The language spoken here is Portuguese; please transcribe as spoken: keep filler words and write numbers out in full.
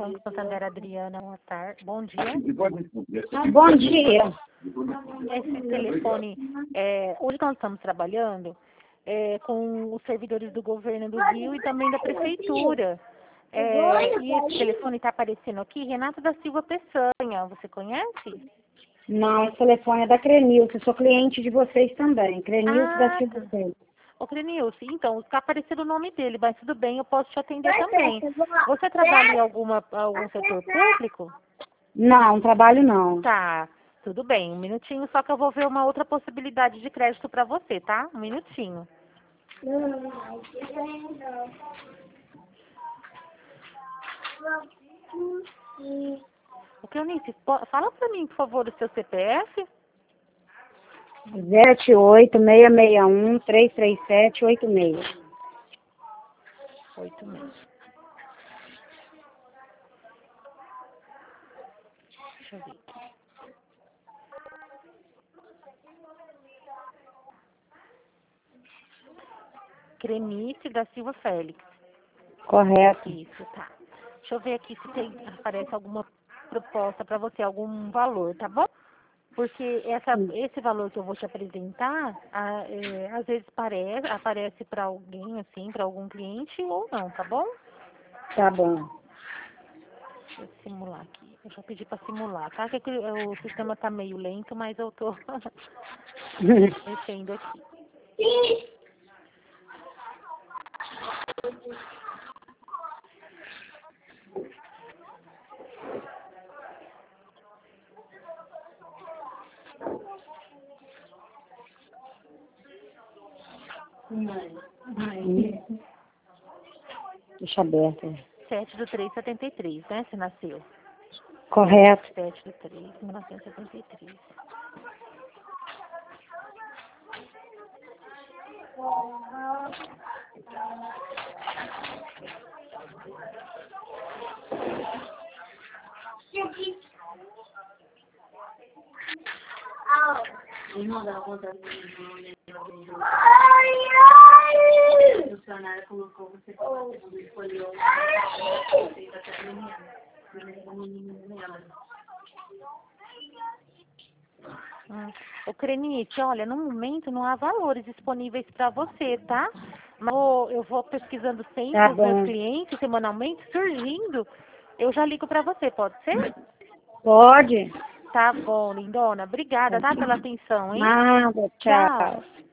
Banco Santander, Adriana, boa tarde. Bom dia. Bom dia. Esse telefone, é, hoje nós estamos trabalhando é, com os servidores do governo do Rio e também da prefeitura. É, e esse telefone está aparecendo aqui, Renata da Silva Peçanha, você conhece? Não, esse telefone é da Crenilce, eu sou cliente de vocês também. Crenilce da Ah, Silva tá. Peçanha. Ô, Crenilce, então, está aparecendo o nome dele, mas tudo bem, eu posso te atender também. Você trabalha em alguma, algum setor público? Não, trabalho não. Tá, tudo bem, um minutinho, só que eu vou ver uma outra possibilidade de crédito para você, tá? Um minutinho. Ô, Cleonice, po- fala para mim, por favor, o seu C P F. zero sete oito, seis seis um, três três sete, oito seis. Oito meses. Deixa eu ver aqui. Crenice da Silva Félix. Correto. Isso, tá. Deixa eu ver aqui se tem, aparece alguma proposta para você, algum valor, tá bom? Porque essa, esse valor que eu vou te apresentar, a- é, às vezes parece, aparece para alguém, assim, para algum cliente ou não, tá bom? Tá bom. Deixa eu simular aqui. Eu já pedi para simular, tá? Que aqui, o sistema tá meio lento, mas eu tô mexendo aqui. Deixa aberto. sete do três setenta e três, né? Você nasceu. Correto. sete do três, mil novecentos e setenta e três. O funcionário colocou você como segundo escolheu feita até menina. Hum. Ô, Crenice, olha, no momento não há valores disponíveis para você, tá? Mas eu eu vou pesquisando sempre Tá os meus bom. clientes, semanalmente, surgindo, eu já ligo para você, pode ser? Pode? Tá bom, lindona. Obrigada, tá, pela atenção, hein? Nada, tchau. Tchau.